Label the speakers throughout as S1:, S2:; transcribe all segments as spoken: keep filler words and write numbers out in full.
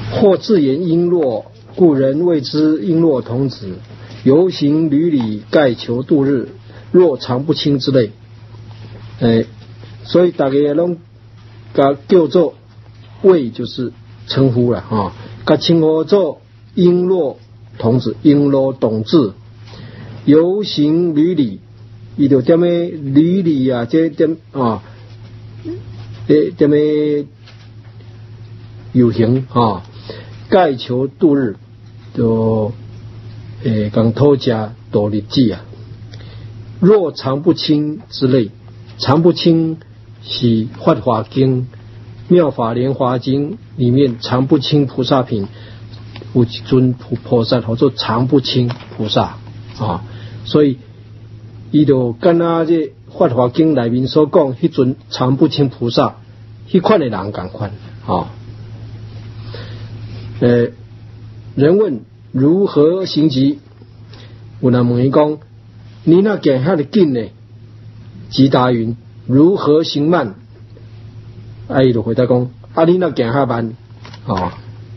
S1: 或自言璎珞，故人谓之璎珞童子。游行履里，盖求度日，若常不清之类。哎，所以大家拢甲叫做谓，就是称呼了啊，甲称呼做璎珞童子、璎珞童子。游行履里，伊就踮咧履里啊，这踮啊，踮踮咧游行啊，盖求度日，就诶讲讨食度日子啊。若常不清之类，常不清是《法华经》《妙法莲华经》里面常不清菩萨品，有一尊菩萨叫做常不清菩萨啊，所以伊就跟那这《法华经》内面所讲迄尊常不清菩萨，迄款的人同款啊。呃，人问如何行疾，有人问伊讲，你那行遐尼紧呢？即答云：如何行慢？啊，伊就回答讲：啊，你那行遐慢啊。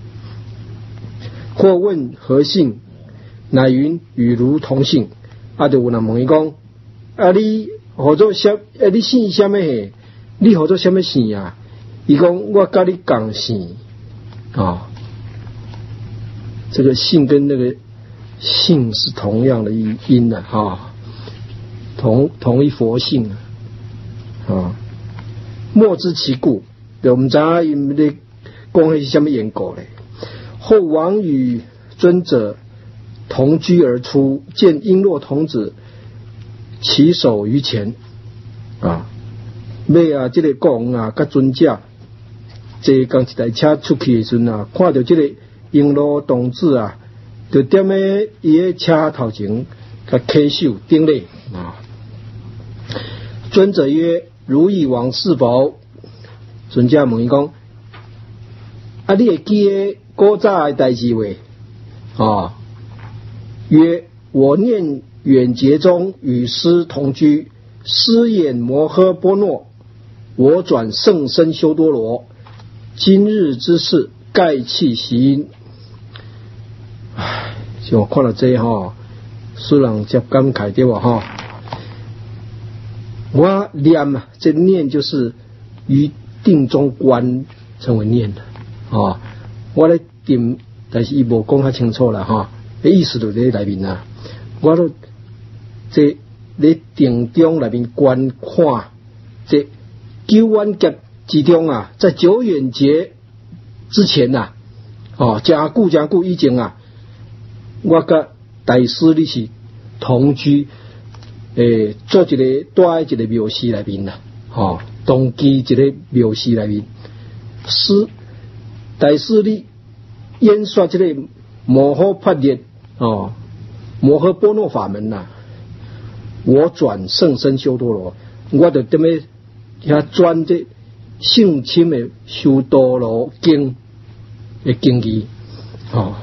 S1: 或问何性，乃云：与如同性。啊，就有人问伊讲：啊，你何做什？啊，你姓什么嘿？你何做什么姓啊？伊讲：我甲你共姓啊。这个姓跟那个姓是同样的音的啊，同同一佛性啊。莫知其故，我们知影因咧讲的是什么缘故咧？后王与尊者同居而出，见璎珞童子起手于前啊。要啊，这个国王啊，甲尊者坐共一台车出去的时阵啊，看到这个璎珞童子啊，就踮咧伊个车头前，甲稽手顶礼啊。尊者曰：如意往是否？尊者问伊讲：啊，你会记个古早的代志袂？啊，曰：我念远劫中与师同居，师演摩诃波诺，我转圣身修多罗，今日之事，盖弃习因。唉，像看到这哈，使人接感慨对吧哈？我念啊，这念就是于定中观成为念的啊。我咧定，但是伊无讲较清楚啦哈，意思就在内面啦。我都这咧定中内面观看，这九万劫之中啊，在久远劫之前呐、啊，哦，真久真久以前啊。我甲大师你是同居，诶，做一个住在一个庙寺内面啦，吼，同居一个庙寺内面。师大师你演说这个摩诃帕列哦，摩诃波诺法门呐、啊，我转圣身修多罗，我就踮咧遐转这圣亲的修多罗经的经义，哦。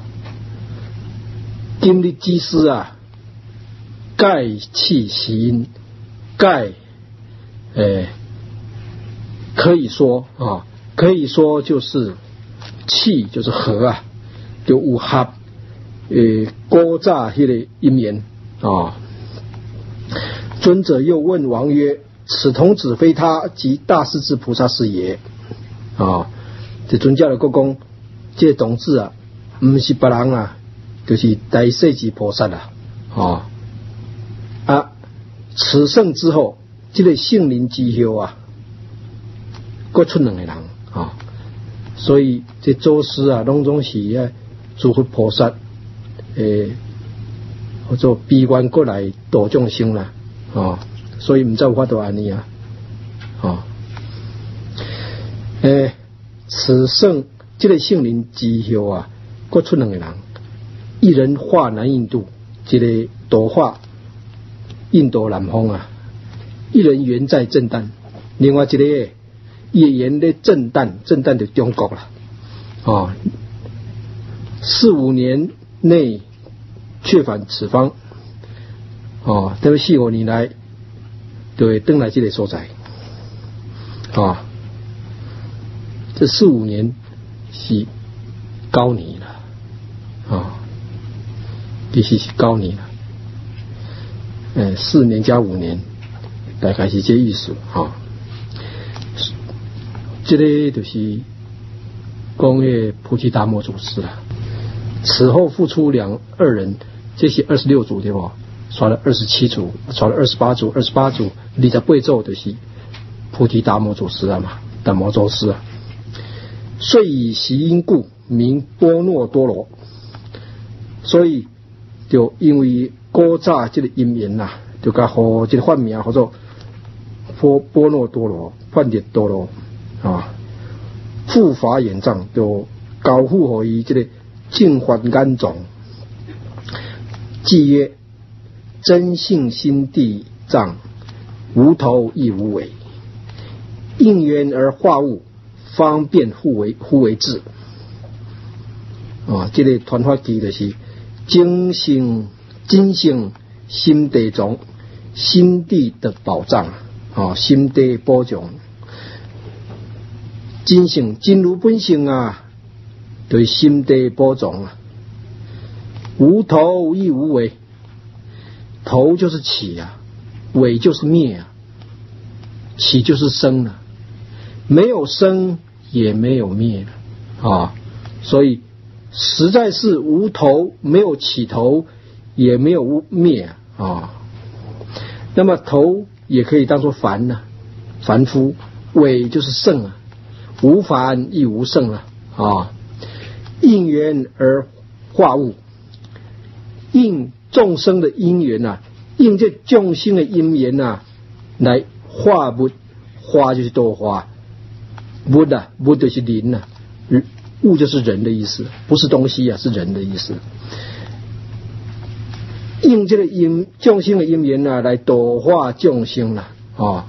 S1: 今日之师啊，盖弃习因，盖，诶，可以说啊，可以说就是弃，就是合啊，就有合，诶，古早迄个因缘啊。尊者又问王曰：此童子非他，即大势至菩萨是也。啊，这尊者就讲，这个童子啊，不是别人啊。就是大势至菩萨啦，啊啊！此圣之后，这个圣灵之后啊，各出两个人啊，所以这祖师啊，拢总是啊，诸佛菩萨，诶，或者悲愿过来度众生啦，啊，所以唔知有法度安尼啊，啊，诶，此圣这个圣灵之后啊，各出两个人。一人化南印度，一个度化印度南方啊。一人原在震旦，另外一个也原在震旦，震旦就中国了啊。四五年内确返此方啊，等四五年来就会登来这个所在啊。这四五年是高你了啊，其实是高你了。呃，四年加五年，大概是这意思哈。这个就是讲的菩提达摩祖师了。此后复出两二人，这是二十六组对吧？刷了二十七组，刷了二十八组，二十八组，二十八组就是菩提达摩祖师啊嘛，达摩祖师啊。遂以习因故名波诺多罗，所以就因为古早这个因缘呐，就甲和这个换名叫做波波诺多罗，换成多罗啊。护法眼藏就交付予伊这个净法眼藏，即曰真性心地藏，无头亦无尾，应缘而化物，方便互为互为智啊！这个传法机就是真性真性心地藏，心地的保障啊，心地保障。真性真如本性啊，对心地保障啊，无头亦无尾，头就是起啊，尾就是灭啊，起就是生了、啊，没有生也没有灭了啊，所以实在是无头，没有起头，也没有灭啊。那么头也可以当作凡呢、啊，凡夫；尾就是圣啊。无凡亦无圣了啊！应缘而化物，应众生的因缘呐、啊，应这众生的因缘呐、啊，来化物，化就是多化，物啊，物就是人呐、啊，物就是人的意思，不是东西啊，是人的意思。应这个因众生的因缘呐、啊，来多化众生啦啊，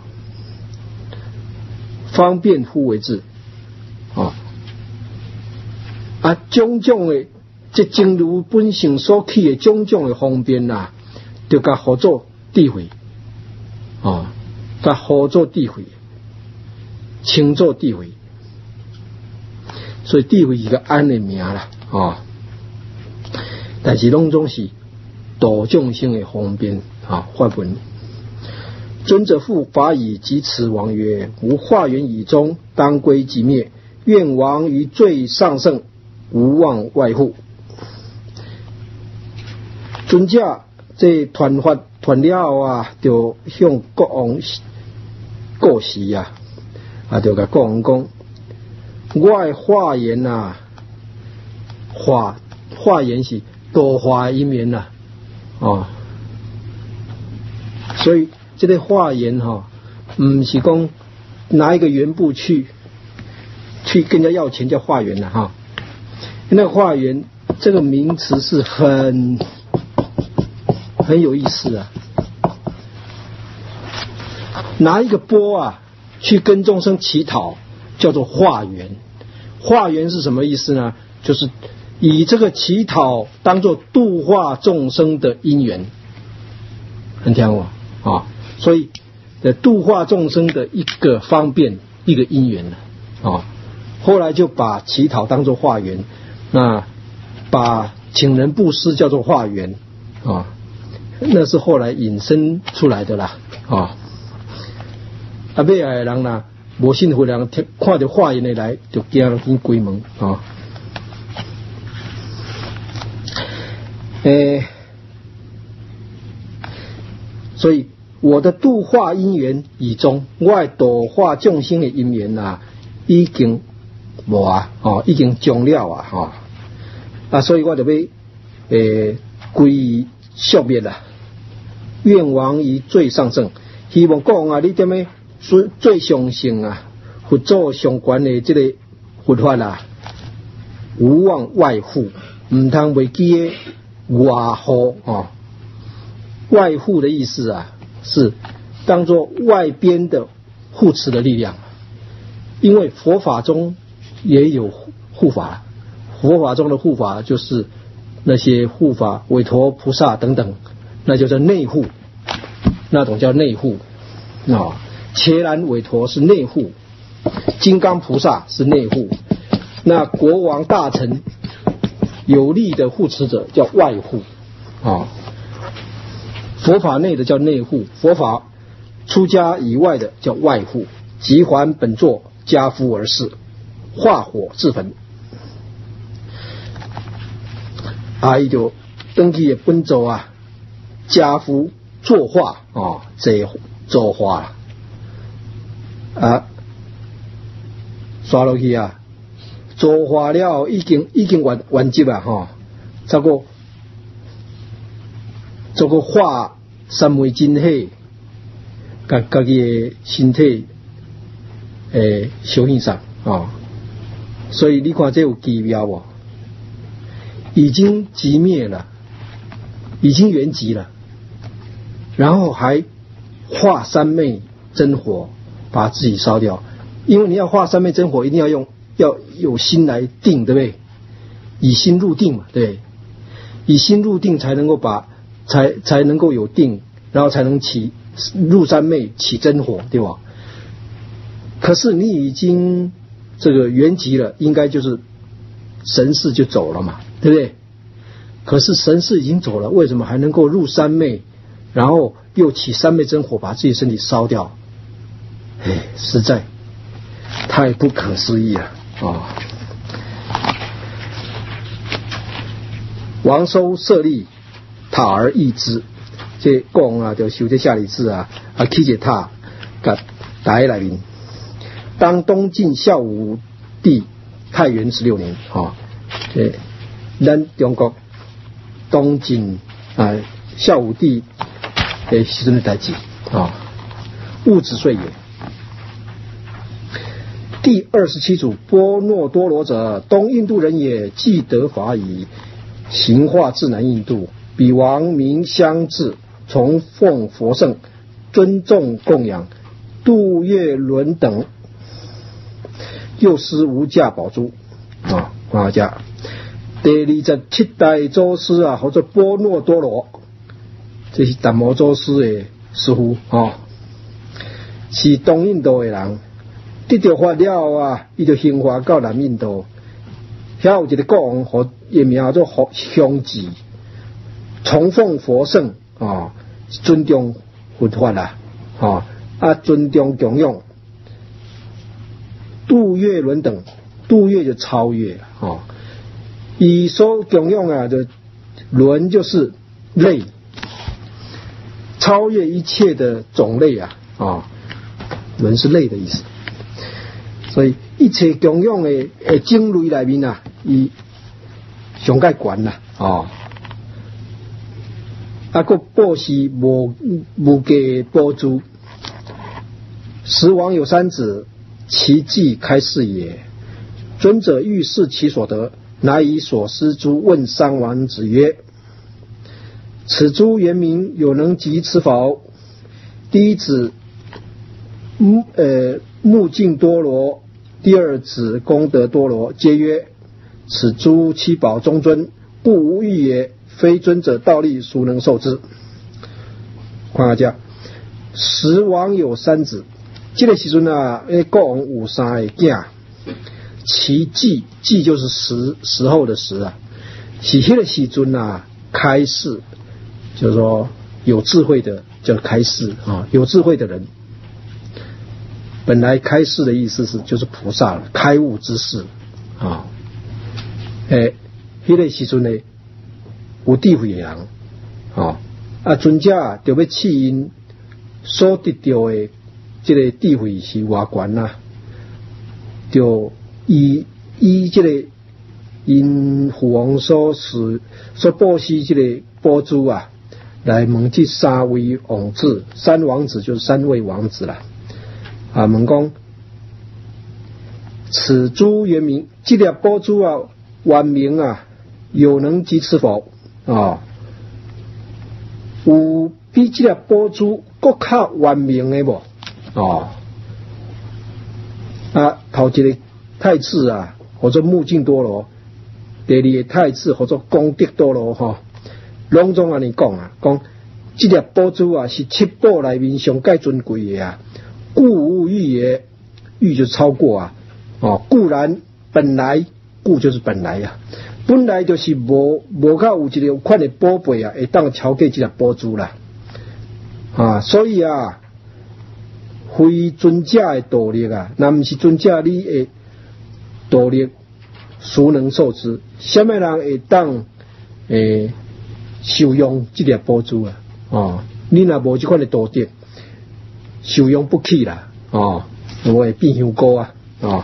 S1: 方便互为智。啊啊！种种的这正如本性所起的种种的方便呐，就甲合作智慧啊，甲合作智慧，称作智慧，所以智慧是个安的名啦啊。但是拢总是度众生的方便啊，法本。尊者复法以及此王曰：吾化缘以终，当归即灭。愿王于最上圣，无望外护。尊者这传法传了啊，就向国王告示啊，啊，就甲国王讲：我的化缘啊，化化缘是多化因缘呐，啊，所以这个化缘哈，唔是讲拿一个缘部去。去跟人家要钱叫化缘了哈，那个化缘这个名词是很很有意思啊。拿一个钵啊去跟众生乞讨，叫做化缘。化缘是什么意思呢？就是以这个乞讨当作度化众生的因缘，很听我啊，所以度化众生的一个方便，一个因缘啊。后来就把乞讨当作化缘，那把请人布施叫做化缘啊，那是后来引申出来的啦啊。啊，尾来的人啦，无信佛人看到化缘的来，就惊去关门啊。诶、欸，所以我的度化因缘已终，我度化众生的因缘啊，已经。无啊，哦，已经终了啊，哈、哦，啊，所以我就要诶归消灭啦。愿王于最上圣，希望讲啊，你点样最最上圣啊，佛祖上悬的这个佛法啦，无望外护，唔通袂记的外护哦。外护的意思啊，是当作外边的护持的力量，因为佛法中。也有护法，佛法中的护法就是那些护法、韦陀菩萨等等，那就叫内护，那种叫内护啊。伽蓝韦陀是内护，金刚菩萨是内护，那国王大臣有力的护持者叫外护啊，佛法内的叫内护，佛法出家以外的叫外护。即还本座，家夫而事，化火自焚。啊，伊就登去的本座啊，家夫作化啊，这作化啊，刷落去啊，作化了已经已经完完结啊，哈，这个这个化三昧真火，甲家己的身体。诶，修行上啊，所以你看这有奇妙哦，已经寂灭了，已经圆寂了，然后还化三昧真火把自己烧掉，因为你要化三昧真火，一定要用要有心来定，对不对？以心入定嘛，对，以心入定才能够把才才能够有定，然后才能起入三昧起真火，对吧？可是你已经这个圆寂了，应该就是神识就走了嘛，对不对？可是神识已经走了，为什么还能够入三昧，然后又起三昧真火把自己身体烧掉？哎，实在太不可思议了啊！王收舍利塔而易之，这讲啊，就修这下里字啊，啊起这塔，甲打来面。当东晋孝武帝太元十六年啊，这咱中国东晋啊孝武帝的时阵的代志啊，戊子岁也。第二十七组波诺多罗者，东印度人也，既得法矣，行化至南印度，彼王民相治，崇奉佛圣，尊重供养，度月轮等。又施无价宝珠啊，看下第二十七代祖师啊，或者波诺多罗，这是达摩祖师的师父啊，是东印度的人，得到法了啊，伊就兴化到南印度。遐有一个国王，和伊名叫做香吉，崇奉佛圣啊，尊重佛法啦，啊啊尊重供养。度月轮等，度月就超越了啊！以说供养啊的轮就是类，超越一切的种类啊啊！轮是类的意思，所以一切供养的诶种类里面啊，伊上界悬啦啊！啊个布施无无价宝珠，十王有三子。其迹开示也。尊者欲示其所得，乃以所施珠问三王子曰：此珠原名有能及此否？第一子目呃目镜多罗，第二子功德多罗，皆曰：此珠七宝中尊，不无欲也，非尊者道力孰能受之？看下十王有三子。这个时阵啊，那国王有三个囝，其迹迹就是时时候的时啊，是迄个时阵啊，开示，就是说有智慧的叫开示啊，有智慧的人。本来开示的意思是就是菩萨了，开悟之士啊。诶，迄个时阵呢，有智慧的人啊，啊尊者就要试因所得到的。这个智慧是偌悬啊，就以以这个因父王所施所布施这个宝珠啊，来问这三位王子，三王子就是三位王子啦。啊，问讲此珠原名，这粒宝珠啊，原名啊，有能及此否？啊，有比这粒宝珠更较原名的无？哦，啊，头一个太子啊，或者目镜多罗；第二个太子或者功德多罗哈，拢总安尼讲啊，讲这粒宝珠啊是七宝里面上界尊贵的啊，故无欲也，欲就超过啊，哦，固然本来，故就是本来啊， 本来就是无无较有一个款的宝贝啊，会当超过这个宝珠啦。啊，所以啊，非尊者的道力啊，那不是尊者你的道力，孰能受之？什么人会当诶受用这个宝珠啊？哦，你若无这款的道德，受用不起啦。哦，我会变香菇啊！哦。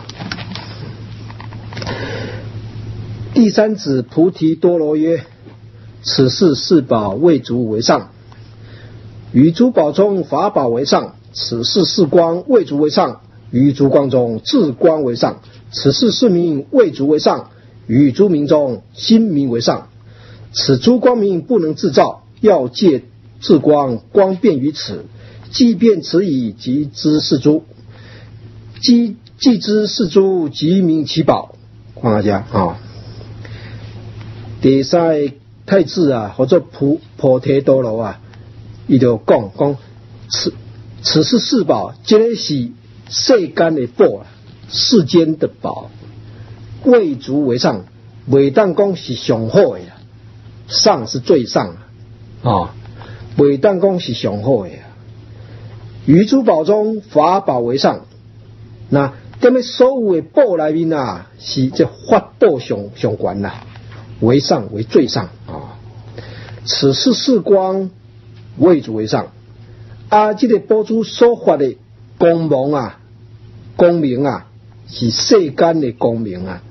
S1: 第三子菩提多罗曰：此事四宝为足为上，于诸宝中法宝为上；此事四光为足为上，于诸光中智光为上；此事四明为足为上，于诸明中心明为上。此诸光明不能自造，要借智光，光遍于此。即便此矣，即知是诸。即即知是诸，即明其宝。看大家啊。第三太子啊，或者菩菩提多罗啊，伊就讲讲此此是四宝，这个是世间的宝，世间的宝，为足为上，袂当讲是上好的，上是最上啊，哦，袂当讲是上好的。于诸宝中法宝为上，那踮咧所有的宝内面啊，是这法宝上上悬啦。为上为最上啊！此事四光为主为上啊！这个宝珠所发的光芒啊、光明啊，是世间的光明啊！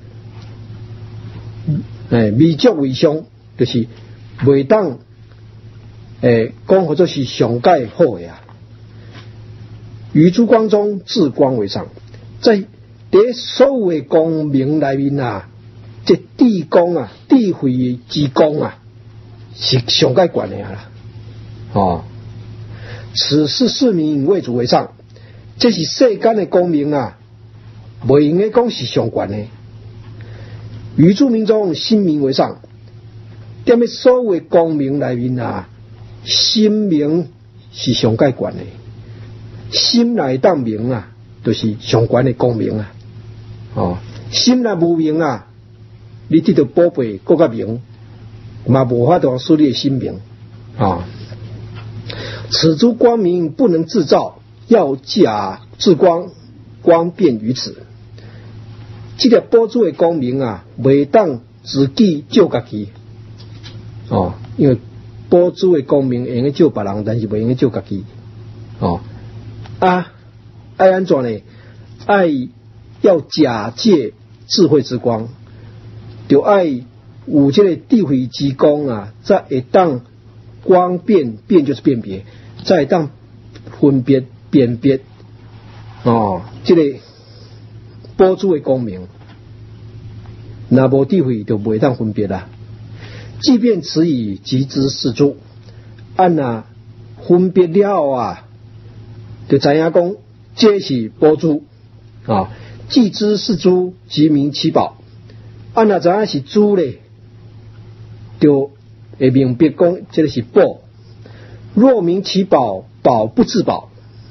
S1: 诶，微足为上，就是袂当诶讲或者是上界好的啊！于诸光中智光为上，在伫所有的光明内面啊。这智光啊，智慧之光啊，是上界悬的啦。哦，此事四明为主为上，这是世间的光明啊，袂用个讲是上悬的。于诸明中心明为上，踮咧所有的光明内面啊，心明是上界悬的。心内当明啊，就是上悬的光明啊。哦，心内无明啊。你得到宝贝更加明，嘛无法度使你的心明啊！此诸光明不能自造，要假自光，光遍于此。这个宝珠的光明啊，袂当自己照家己哦，因为宝珠的光明会用照别人，但是袂用照家己哦。啊，爱安怎呢？爱要假借智慧之光。就爱有这个智慧之光啊，才会当光辨辨就是辨别，才会当分别辨别哦，这个宝珠的光明，若无智慧就袂当分别啦。即便此矣，即知是诸。按啊分别了啊，就知影讲这是宝珠啊，即知是诸，即明其宝。按若知影是珠咧，就会明白讲这个是宝。若明其宝，宝不自宝。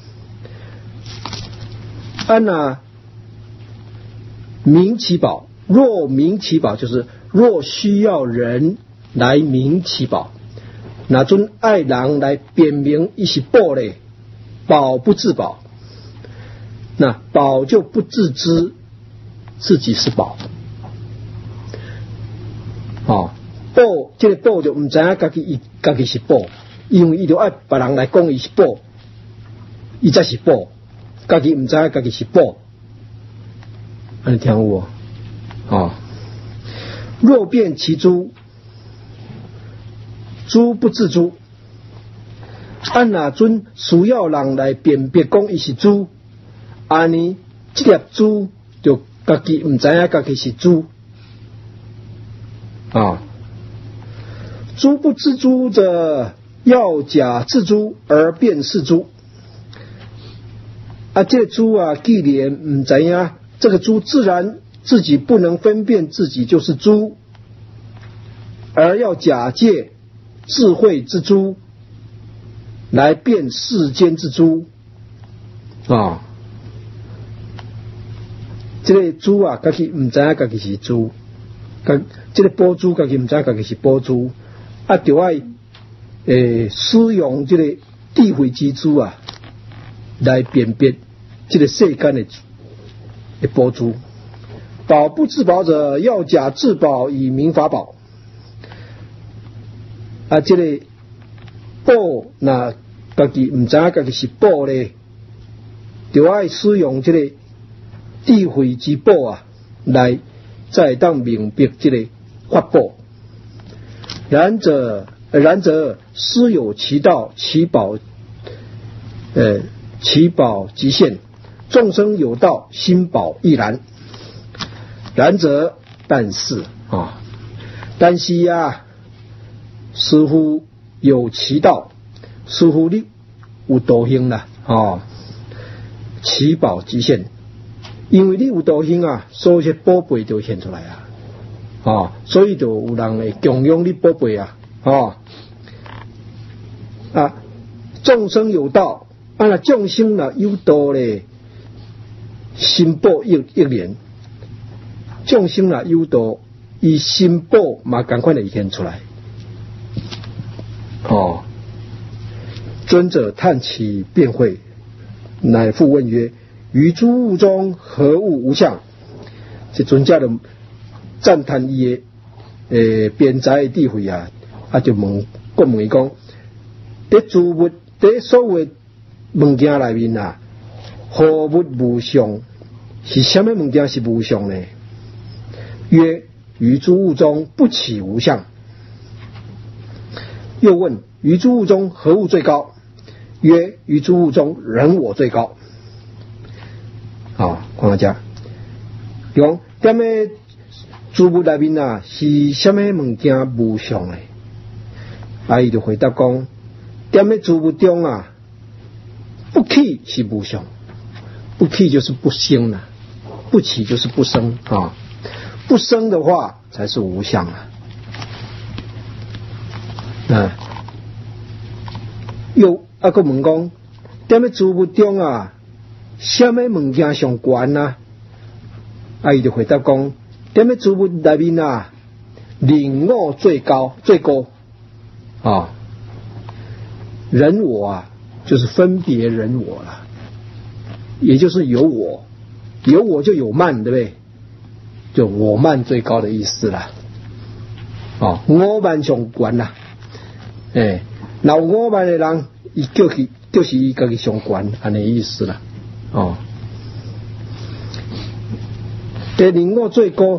S1: 按若明其宝，若明其宝就是若需要人来明其宝，那阵爱人来辨明伊是宝咧，宝不自宝，那宝就不自知自己是宝。哦，宝，这个宝就唔知影家己伊家己是宝，因为伊就爱别人来讲伊是宝，伊才是宝，家己唔知影家己是宝，安尼听有无？哦，若辨其珠，珠不自珠，按哪尊需要人来辨别讲伊是珠，安尼这粒珠就家己唔知影家己是珠。啊，珠不自珠者，要假自珠而辨是珠。啊，这个珠啊，既然唔知影，这个珠自然自己不能分辨自己就是珠，而要假借智慧之珠来辨世间之珠啊。这个珠啊，家己唔知影家己是珠。 甲这个宝珠，家己唔知家己是宝珠，啊，就爱诶使用这个智慧之珠啊，来辨别这个世间的的宝珠。宝不自宝者，要假自宝以明法宝。啊，这个宝那家己唔知家己是宝咧，就爱使用这个智慧之宝啊，来再当明白这个法宝。然者，然则师有其道，其宝，呃，其宝极限；众生有道，心宝亦然。然则，但是啊，但是啊，师父有其道，师父你有道行啦，啊，其宝极限，因为你有道行啊，所以些宝贝就现出来啊，啊，所以就有人会供养你宝贝啊，啊，啊，众生有道，啊，那众生啦有道咧，心宝亦亦然。众生啦有道，以心宝嘛赶快的现出来。哦，尊者叹其辩慧，乃复问曰：于诸物中何物无相？这尊者的赞叹伊的诶辩才的智慧啊，啊就问，国问伊讲：伫诸物，伫所有物件内面啊，何物无相？是什么物件是无相呢？曰：于诸物中不起无相。又问：于诸物中何物最高？曰：于诸物中人我最高。啊，看下家，讲踮咧诸物内面啊，是什么物件无相的？啊，伊就回答讲：踮咧诸物中啊，不起是无相，不起就是不生了，不起就是不生啊。不生的话才是无相啊！啊，又啊个问讲，踮咧诸物中啊，什么物件上悬啊？啊，伊就回答讲，踮咧诸物内面啊，人我最高最高啊！人我啊，就是分别人我了，也就是有我，有我就有慢，对不对？就我慢最高的意思啦，哦，我慢上悬啦，诶，那我慢的人，伊叫佢就是伊家己上悬，安尼意思啦，哦，第二我最高，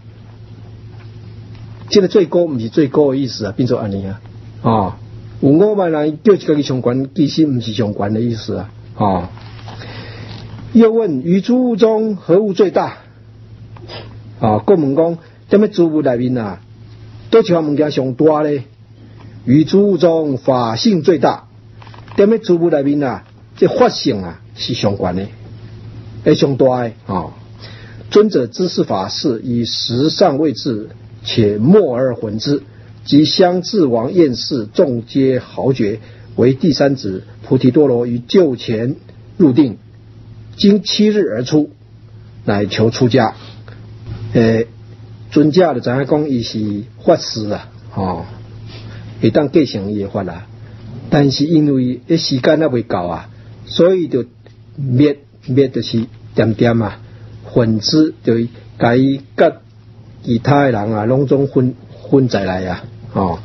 S1: 这个最高不是最高的意思啊，变做安尼啊，哦，有我慢人叫家己上悬，其实不是上悬的意思啊，哦，又问：于诸物中何物最大？啊，国问讲，踮咧诸物内面啊，倒一项物件上大咧？于诸物中法性最大，踮咧诸物内面啊，这法性啊是上悬的，诶上大的啊。尊者知是法事，以实上位置，且默而混之，即相自王厌世，众皆豪绝，为第三子菩提多罗于就前入定，经七日而出，乃求出家。诶，尊者就知影讲伊是法师啊，吼，会当继承伊的法啊。但是因为迄时间还未够啊，所以就灭灭就是点点啊，分支就甲伊甲其他的人啊，拢总分分在来啊，吼，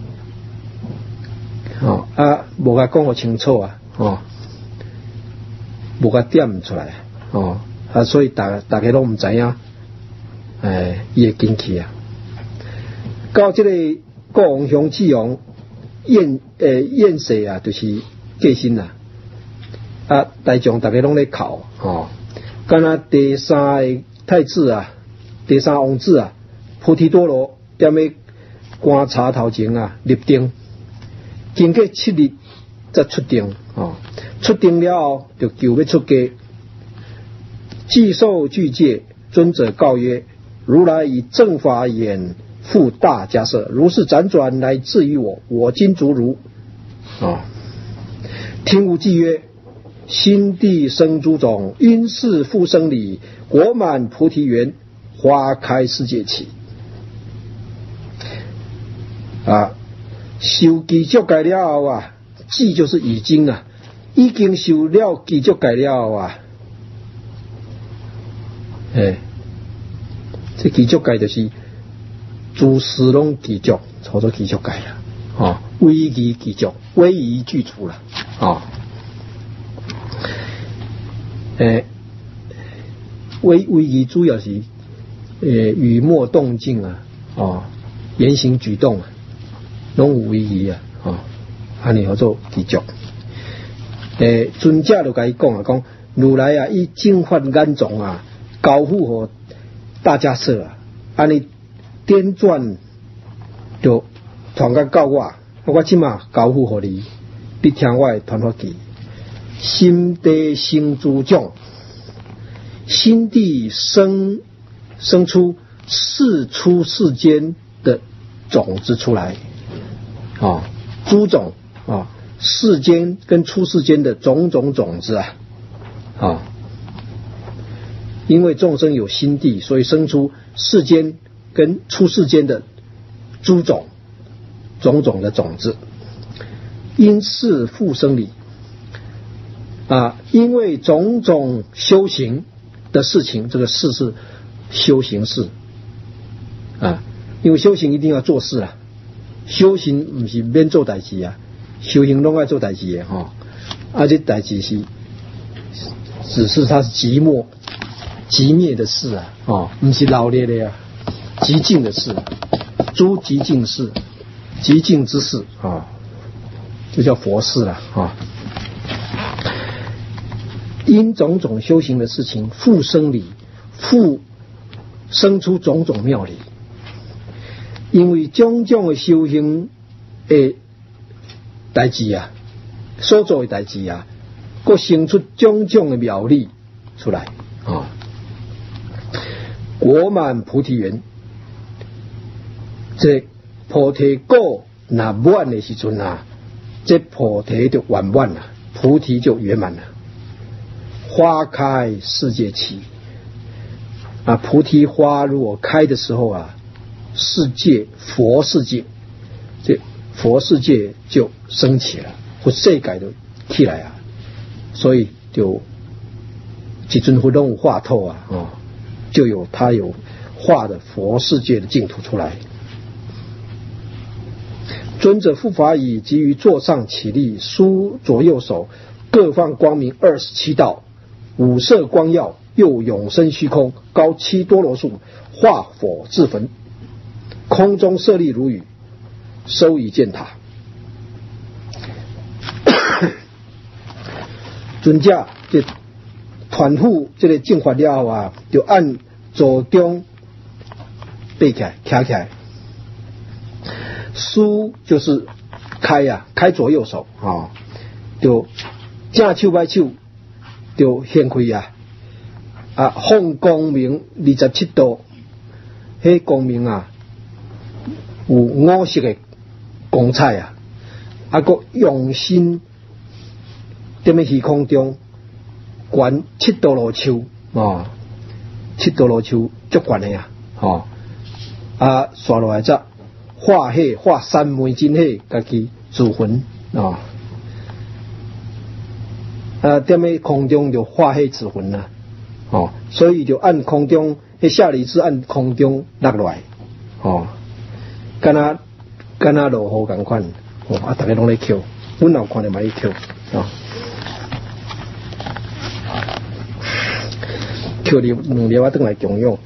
S1: 吼啊，无甲讲互清楚啊，吼，无甲点出来，吼啊，所以大大家拢唔知影。诶，伊会进去啊！到这个国王雄智王宴诶宴世啊，就是过身啦。啊，大众大家拢咧哭吼，敢若第三个太子啊，第三王子啊，菩提多罗踮咧观察头前啊立定，经过七日才出定哦。出定了后，就求要出家，既受具戒，尊者告曰：如来以正法眼复大迦摄，如是辗转来至于我，我今卒如啊。听无记曰：心地生诸种，因是复生理，果满菩提园，花开世界起。 啊，受记足戒了后啊，记就是已经啊，已经受了记足戒了后啊，诶，这记足戒就是诸事拢记足，叫做记足戒啦，哦，威仪记足，威仪具足啦，哦，诶，威威仪主要是诶语默动静啊，哦，言行举动啊，拢有威仪啊，哦，安尼叫做记足。诶，尊者就甲伊讲啊，讲如来啊，以净法眼藏啊，交付互大家说啊，安尼点转就传甲到我，我即马交付互你，你听我的传法记，心地生诸种，心地生生出世出世间的种子出来，啊，诸种啊。世间跟出世间的种种种子啊，啊，因为众生有心地，所以生出世间跟出世间的诸种种种的种子，因事复生理啊，因为种种修行的事情，这个事是修行事啊，因为修行一定要做事啊，修行不是免做代志啊。修行拢爱做代志的吼，啊，这代志是只是它是寂寞、寂灭的事啊，哦，不是老烈的啊，寂静的事，诸寂静事、寂静之事啊，就叫佛事了啊。因种种修行的事情，复生理，复生出种种妙理，因为种种的修行诶。代志啊，所做的代志啊，佫生出种种的妙理出来啊。果满菩提园，这菩提果那满的时阵啊，这菩提就圆满了，菩提就圆满了。花开世界起啊，菩提花如果开的时候啊，世界佛世界这。佛世界就升起了，或世界就起来啊，所以就一尊佛拢有化透啊，哦，就有他有化的佛世界的净土出来。尊者复法已，即于座上起立，书左右手各放光明二十七道，五色光耀，又永生虚空，高七多罗树，化火自焚，空中舍利如雨。收以建塔，尊者这团副这个净法了后啊，就按左中背起来，徛起来。书就是开呀、啊，开左右手啊，就正手摆手就掀开呀、啊，啊，放光明二十七度，迄光明啊有五色的。光彩啊，啊个用心踮咧虚空中，观七多罗树啊，七多罗树足悬的啊，吼啊，刷落来则化火化三昧真火，家己自焚啊，啊踮咧空中就化火自焚啦，哦，所以就按空中，迄舍利子按空中落落来，哦，敢若。敢若落雨共款，哦啊，大家拢咧捡，阮也看着嘛咧捡啊，捡了两粒啊，转来供养，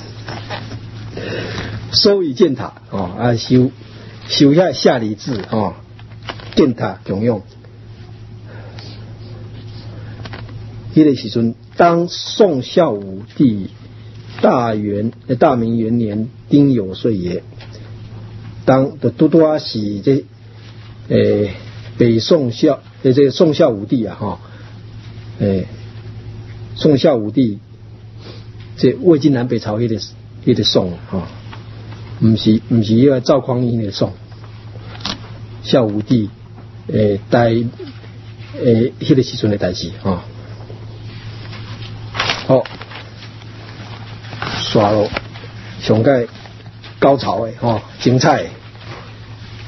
S1: 收以建塔哦啊，修修遐舍利子哦，建塔供养。迄个时阵，当宋孝武帝大元大明元年丁酉岁也。当的多多啊是这诶北宋孝诶这宋孝武帝啊哈诶宋孝武帝这魏晋南北朝迄个迄个宋哈，唔是唔是迄个赵匡胤的宋，孝武帝诶代诶迄个时阵的代志啊。好，刷咯，上届高潮诶吼，精彩的。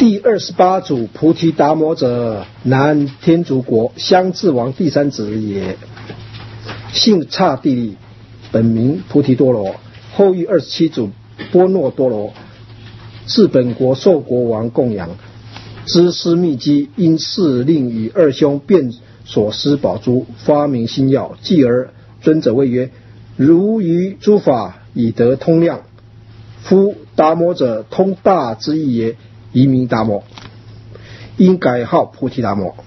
S1: 第二十八组菩提达摩者，南天竺国香智王第三子也，姓刹帝利，本名菩提多罗，后遇二十七组波诺多罗，自本国受国王供养，知师秘机，因事令与二兄便所施宝珠，发明新药。继而尊者谓曰：如于诸法以得通量，夫达摩者通大之意也，宜名达摩，因改号菩提达摩。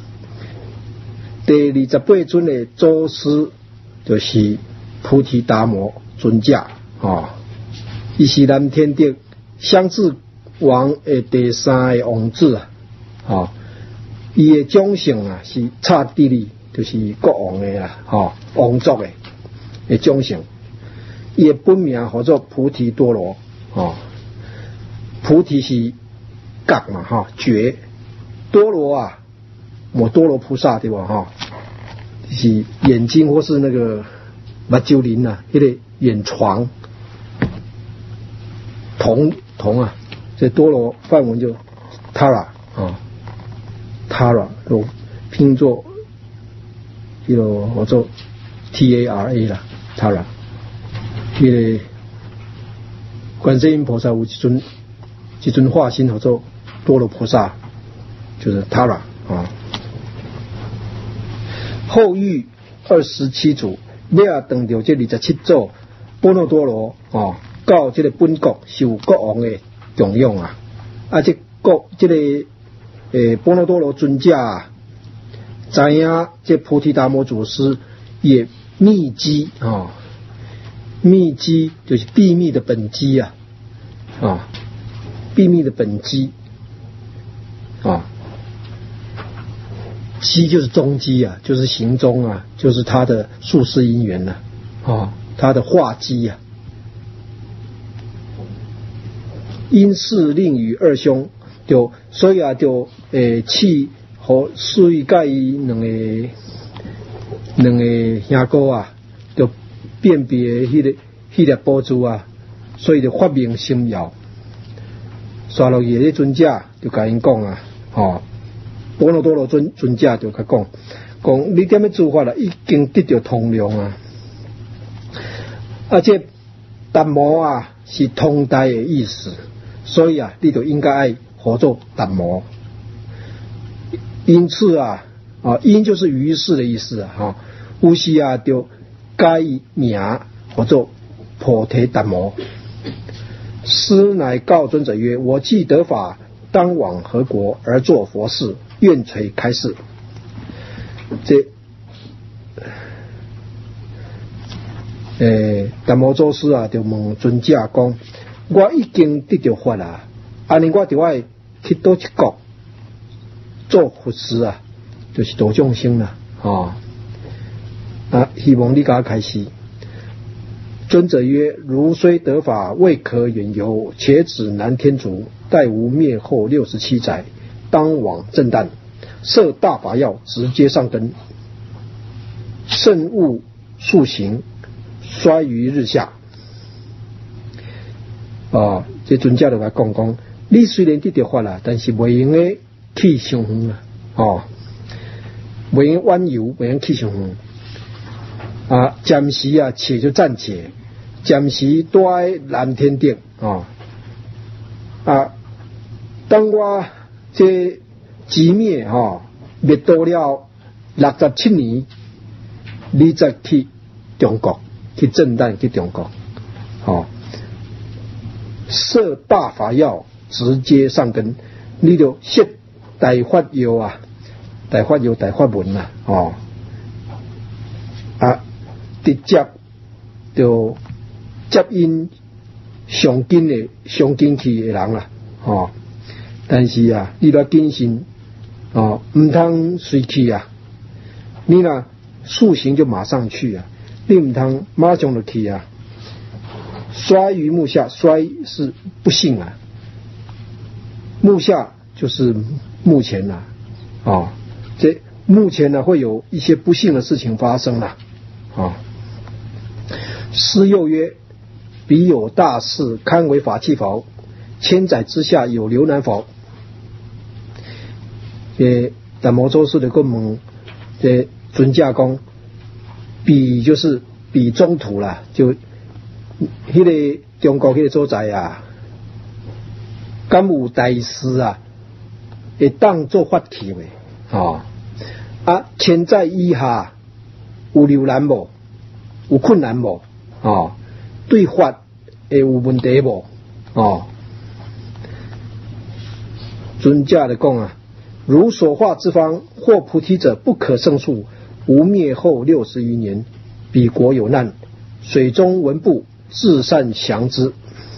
S1: 第二十八尊的祖师就是菩提达摩尊者啊，伊是南天竺香智王的第三个王子啊，啊，伊的种姓啊是刹帝利，就是国王的啦，哈，王族的的种姓。伊的本名叫做菩提多罗，啊，菩提是觉嘛，哈，觉，多罗啊，摩多罗菩萨对吧，哈，是眼睛或是那个目睭灵啊，那个眼床，瞳瞳啊。这多罗梵文就 Tara 啊 ，Tara 就拼作这个我做 T A R A 啦 ，Tara。这个观世音菩萨有一尊一尊化身叫做多罗菩萨，就是 Tara 啊。后遇二十七组，了当到这二十七组波诺多罗啊，到这个本国受国王的供养啊，啊，这国这个诶波罗多罗尊者啊，知影这菩提达摩祖师也秘机啊，秘机就是秘密的本机啊，啊，秘密的本机啊，机就是踪迹啊，就是行踪啊，就是他的宿世因缘呐，啊，他的化机啊。因事令与二兄，就所以啊，就诶去和水甲伊两个两个兄哥啊，就辨别迄个迄粒宝珠啊，所以就发明心药。刷落去，迄尊者就甲因讲啊，吼，波罗多罗尊尊者就甲讲，讲你点样做法啦？已经得到通量啊，而且达摩啊是通达的意思。所以啊，你就应该爱合作达摩。因此啊，啊，因就是于是的意思啊，哈，有时啊就改名合作菩提达摩。师乃告尊者曰：我既得法，当往何国而作佛事？愿垂开示。这，诶，达摩祖师啊，就问尊者讲。我已经得到法啦，安尼我就爱去倒一国做佛事啊，就是度众生啦，啊啊！希望你甲我开示。尊者曰：如虽得法，未可远游，且指南天竺，待无灭后六十七载，当往震旦，设大法要，直接上根，慎勿速行，衰于日下。哦，这尊者就甲讲讲，你虽然得到法啦，但是袂用诶去上远啦，哦，袂用远游，袂用去上远。啊，暂时啊，且就暂且，暂时住在南天竺哦。啊，当我这寂灭吼灭度了六十七年，你再去中国，去震旦去中国，哦。设大法要，直接上根，你就摄大法要啊，大法要大法门啊，哦，啊，直接就接引上紧的上紧去的人啦，哦，但是啊，你要谨慎哦，唔通随去啊，你若速行就马上去啊，你唔通马上就去啊。衰于目下，衰是不幸啊，目下就是目前呐、啊，啊，这目前呢会有一些不幸的事情发生了，啊。师又曰：彼有大事，堪为法器否？千载之下有流难否？ 这达摩祖师就跟问这尊者讲，比就是比中途啦，就迄个中国迄个所在啊，敢有大师啊，会当做法器的哦。啊，千载以下有留难无？有困难无？哦，对法会有问题无？哦，尊者的讲啊，如所化之方，或菩提者不可胜数。吾灭后六十余年，彼国有难，水中文部至善降之。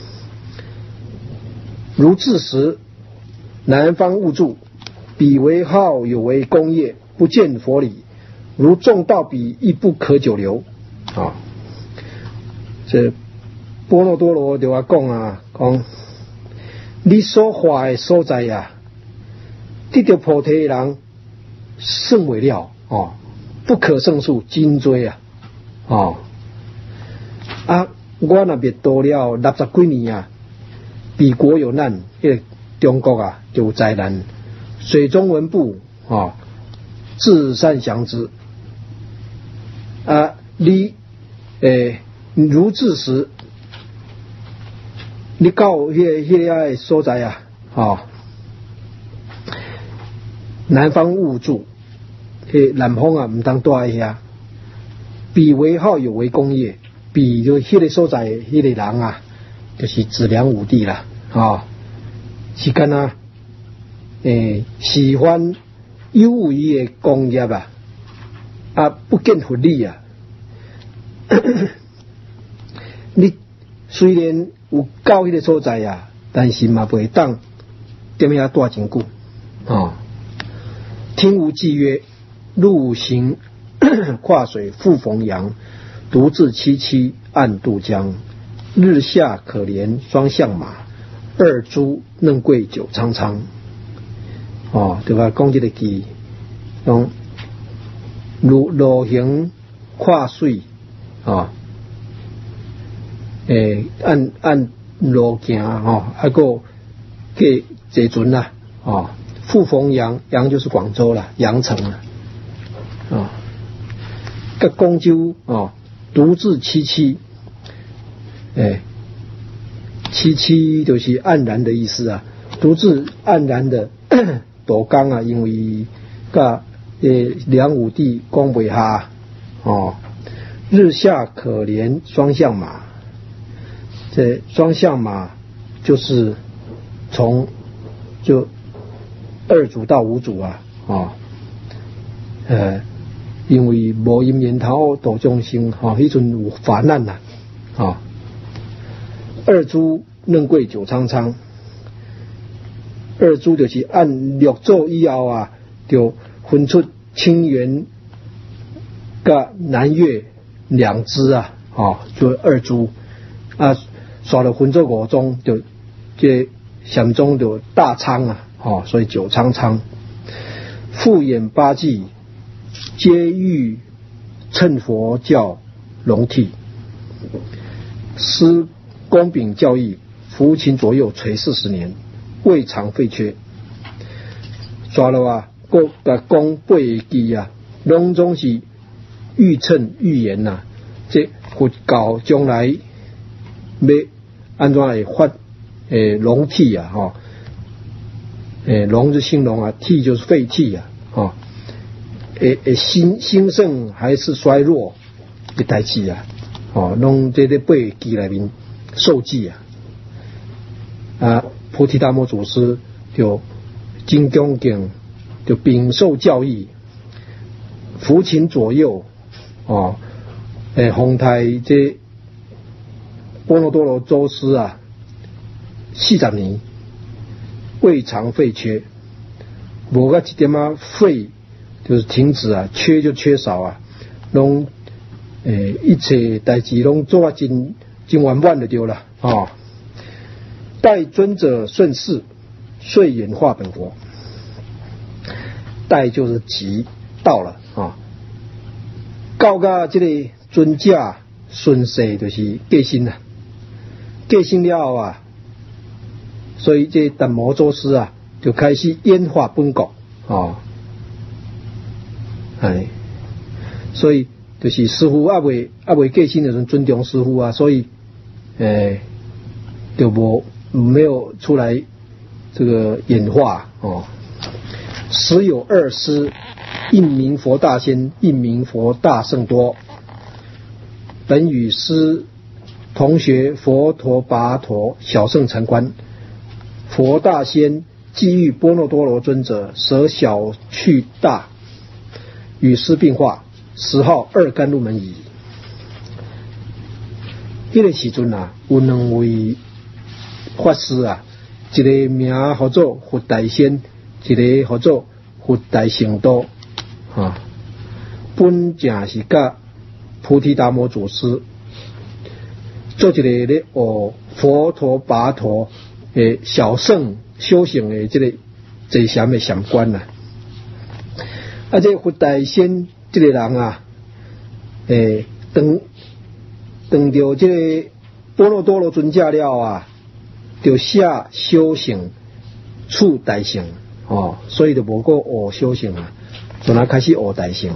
S1: 如至时，南方勿住，彼为好有为功业，不见佛理。如众道彼，亦不可久留。啊，这波罗多罗就话讲啊，讲你所化的所在啊，得到菩提的人甚为了哦，不可胜数，真多啊！哦啊，我那边多了六十几年啊，彼国有难，迄个中国啊就有灾难，水中文部哦，至善降之啊，你诶如至时，你到迄个迄个所在啊，哦，南方勿住，迄南方啊，唔当住喺遐。彼为好有为功业，彼就迄个所在，迄个人啊，就是子良武帝啦，啊，是干啊，诶，喜欢优异的工业啊，啊，不见佛理啊。你虽然有到迄个所在啊，但是嘛袂当踮遐住真久啊。听无记曰：陆行跨水复逢阳，独自凄凄暗渡江。日下可怜双向马，二猪嫩桂酒苍苍。哦，对吧？讲这个句，讲路路行跨水啊，诶，按按路行哦，还个给坐船啦，哦，复逢阳，阳就是广州啦，阳城啦，啊，个公鸠啊，独自凄凄，诶，凄凄就是黯然的意思啊，独自黯然的渡江啊，因为个诶梁武帝攻不下哦，日下可怜双向马，这双向马就是从就二组到五组啊，啊，呃，因为无因缘头度众生，哈、啊，迄阵有烦难呐，啊，二猪嫩桂酒苍苍，二猪就是按六祖以后啊，就分出清源甲南岳两支啊，啊，就二猪啊，刷了分做五宗，就这禅宗就大苍啊。哦，所以九苍苍，复演八纪，皆欲趁佛教龙替，施公秉教义，服勤左右垂四十年，未尝废缺。抓了啊，各个讲八纪啊，拢总是预称预言呐、啊，这佛教将来要安怎会发诶龙替啊，哈。诶，龙是兴隆啊，替就是废替啊，哦，诶诶，兴兴盛还是衰弱的代志啊，哦，拢这个八纪内面受记啊，啊，菩提达摩祖师就金刚经就禀受教义，服勤左右，哦，诶，弘台这波罗多罗祖师啊，四十年。未尝废缺，无个一点啊废就是停止啊，缺就缺少啊，拢诶一切代志拢做啊真真圆满就对了啊、哦。待尊者顺势，遂演化本国。待就是即到了啊，到个这个尊者顺势就是过身啦，过身了后啊。所以这达摩祖师啊，就开始演化本国啊、 哦，哎，所以就是师父还未还未过身的时尊重师父啊，所以诶就无没有出来这个演化哦。时有二师，一名佛大仙，一名佛大圣多。本与师同学佛陀跋陀小圣禅观，佛大仙既遇波若多罗尊者，舍小去大，与师并化，时号二甘露门矣。迄个时阵啊，有两位法师啊，一个名叫做佛大仙，一个叫做佛大圣多啊。本正是甲菩提达摩祖师做一个咧学佛陀跋陀诶小圣修行诶这个坐禅诶禅观呐。啊，这佛大仙这个人啊，诶，当当着这个波罗多罗尊者了啊，就写修行处大乘哦，所以就无过学修行啊，就那开始学大乘。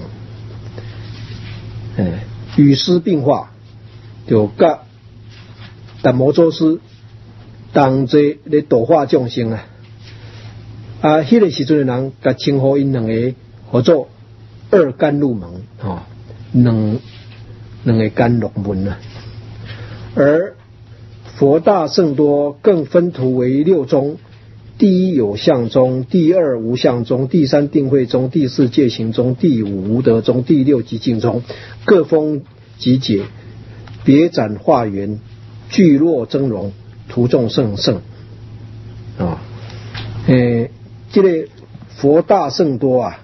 S1: 诶，与师并化，就甲达摩祖师同齐咧度化众生啊。啊，迄个时阵的人，甲称呼因两个叫做二甘露门哦，两两个甘露门啊。而佛大圣多更分图为六宗：第一有相宗，第二无相宗，第三定慧宗，第四戒行宗，第五无德宗，第六寂静宗，各封集解，别展化缘，聚落增容，图众甚盛啊！诶，这个佛大圣多啊，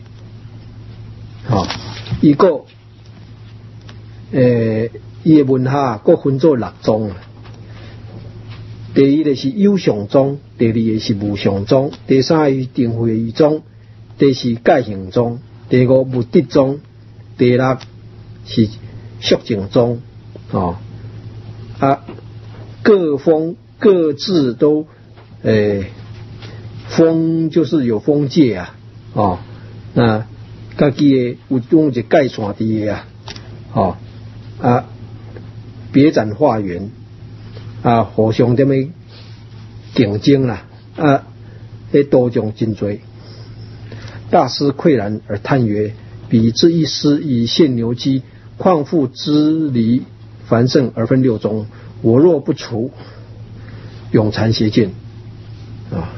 S1: 啊，伊个诶，伊的门下各分做六宗啊。第一个是有相宗，第二个是无相宗，第三个是定慧宗，第四戒行宗，第五无德宗，第六是宿净宗哦啊，各封各自都诶封就是有封戒啊哦，那家己的有用一个界线伫个啊哦啊，别展化缘。啊，互相踮咧竞争啦，啊，咧多种真多。大师喟然而叹曰：“彼之一师以现牛机，况复支离繁盛而分六宗？我若不除，永残邪见。”啊，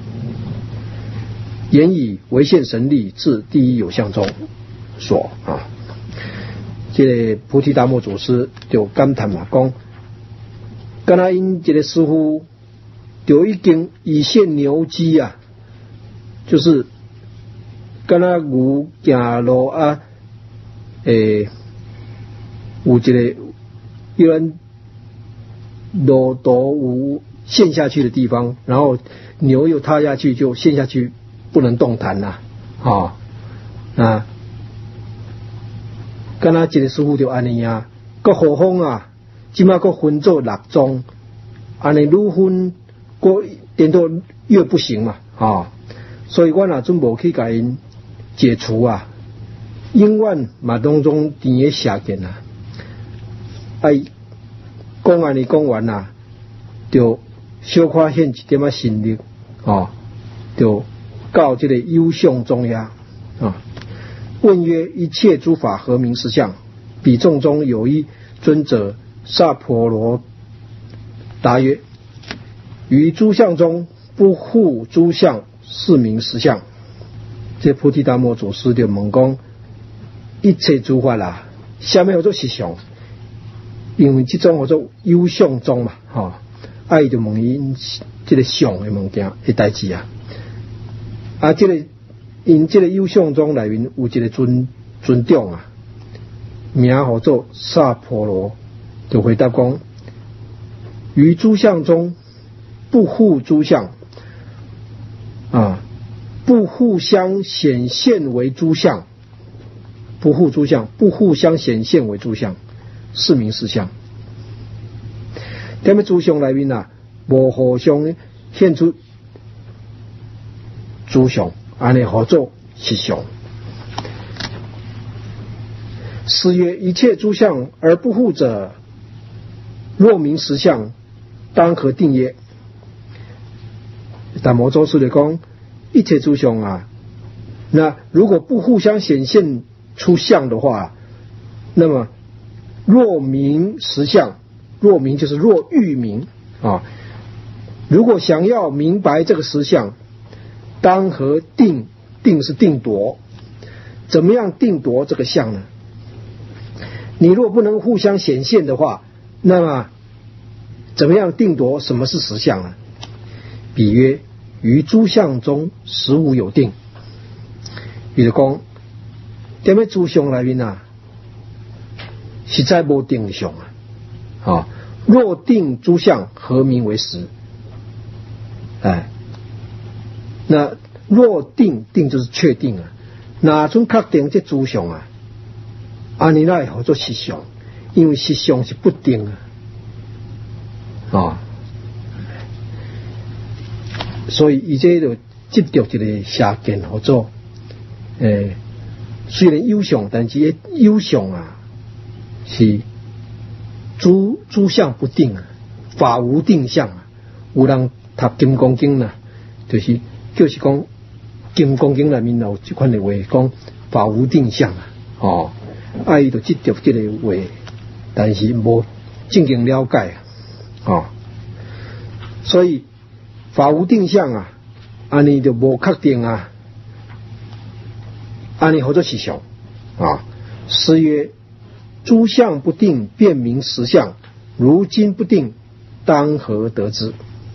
S1: 言以为现神力，至第一有相中所啊。这个菩提达摩祖师就感叹嘛，讲。敢若因这个师傅就已经以现牛机啊，就是敢若牛行路啊，诶，有一个有人路途有陷下去的地方，然后牛又踏下去就陷下去，不能动弹啦、啊，啊、哦，那敢若这个师傅就安尼啊，个何风啊。即马个分做六宗，安尼愈分个颠倒越不行嘛，啊、哦！所以我若准无去甲因解除啊，永远嘛当中甜个下见啊，哎，讲安尼讲完啊，就小可现一点仔心力，哦，就到这个有相宗呀，啊！问曰：一切诸法何名实相？彼众中有一尊者。萨婆罗答曰：于诸相中不护诸相，是名实相。这菩提达摩祖师就问讲：一切诸法啦，什么叫做实相？因为这种叫做有相中嘛，哈、哦，爱就问因这个相的物件的代志啊。啊，这个因这个有相中内面有一个尊尊长啊，名叫做萨婆罗。就回答讲：于诸相中不护诸相啊，不互相显现为诸相，不护诸相，不互相显现为诸相，是名实相。踮咧诸相内面啊，无互相显出诸相安尼合作实相。诗曰：一切诸相而不护者，若名实相，当何定耶？但摩祖师就讲，一切诸相啊，那如果不互相显现出相的话，那么若名实相，若名就是若欲明啊。如果想要明白这个实相，当何定？定是定夺，怎么样定夺这个相呢？你若不能互相显现的话，那么怎么样定夺什么是实相呢？比曰：于诸相中实无有定。比如讲，在咩诸相里面啊，实在无定相啊。啊，若定诸相，何名为实？哎，那若定定就是确定啊，哪种确定这诸相啊？安尼来合作实相，因为实相是不定啊，啊，所以伊这就执着一个邪见合作。诶，虽然有相，但是有相啊，是诸诸相不定啊，法无定相啊。有人读金刚经啦，就是就是讲金刚经里面有这款的话，讲法无定相啊，哦。啊，伊就执着这个话，但是无正经了解啊，哦，所以法无定相啊，安尼就无确定啊，安尼合作实相啊。诗曰：诸相不定，便名实相。如今不定，当何得之？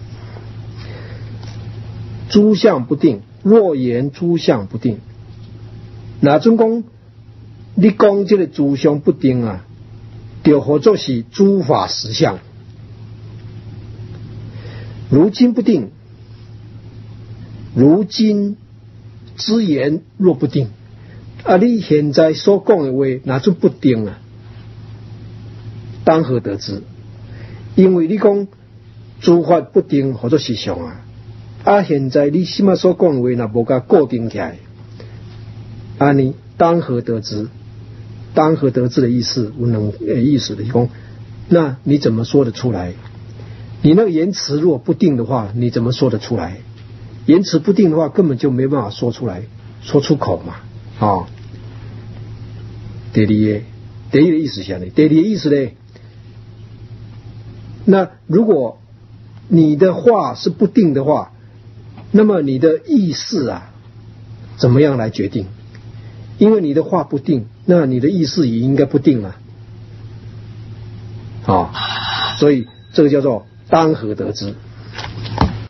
S1: 诸相不定，若言诸相不定，那准讲？你讲这个诸相不定啊，就合作是诸法实相。如今不定，如今之言若不定啊，你现在所讲的话哪种不定啊？当何得知？因为你讲诸法不定，合作实相啊。啊，现在你现在所讲的话，若无甲固定起来，啊，你当何得知？当何得知的意思，无能呃意思的讲，那你怎么说得出来？你那个言辞如果不定的话，你怎么说得出来？言辞不定的话，根本就没办法说出来，说出口嘛。啊、哦，第二个，第一个意思是呢，第二个意思呢，那如果你的话是不定的话，那么你的意思啊，怎么样来决定？因为你的话不定，那你的意思也应该不定了，啊、哦，所以这个叫做当何得知。